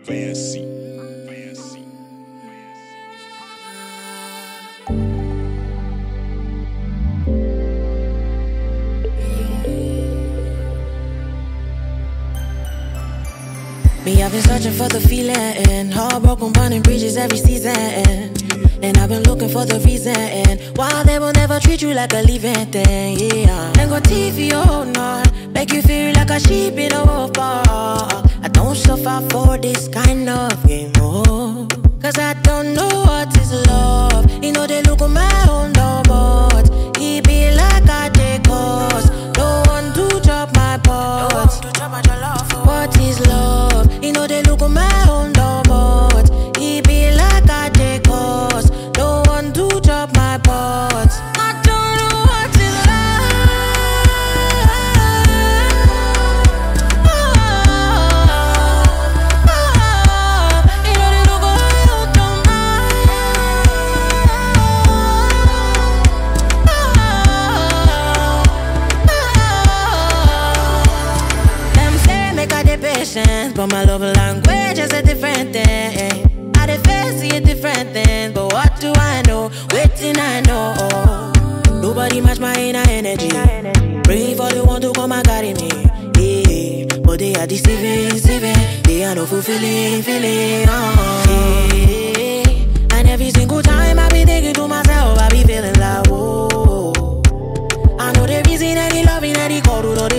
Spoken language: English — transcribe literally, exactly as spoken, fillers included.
Fancy. Fancy. Me, I've been searching for the feeling, heartbroken, burning bridges every season. And I've been looking for the reason why they will never treat you like a living thing, yeah. Then go T V all night, make you feel like a sheep in a wolf bar. I don't suffer for this kind of game, oh. Cause I don't know what is love. You know they look on my own but he be like I take course. No one to drop my pot. What is love? You know they look on my own but he be like I take course. No one to drop my pot. I don't know what is love. Oh, oh, you know they look on my own but them say make I dey patient, but my love language is a different thing. I dey face see a different thing, but what do I know? Waiting I know. Nobody match my inner energy. Praying for the one to come and carry me. Yeah, but they are deceiving, deceiving. They are no fulfilling, feeling. Oh, yeah. And every single time I be thinking to myself, I be feeling like, whoa. I know the reason any loving any call to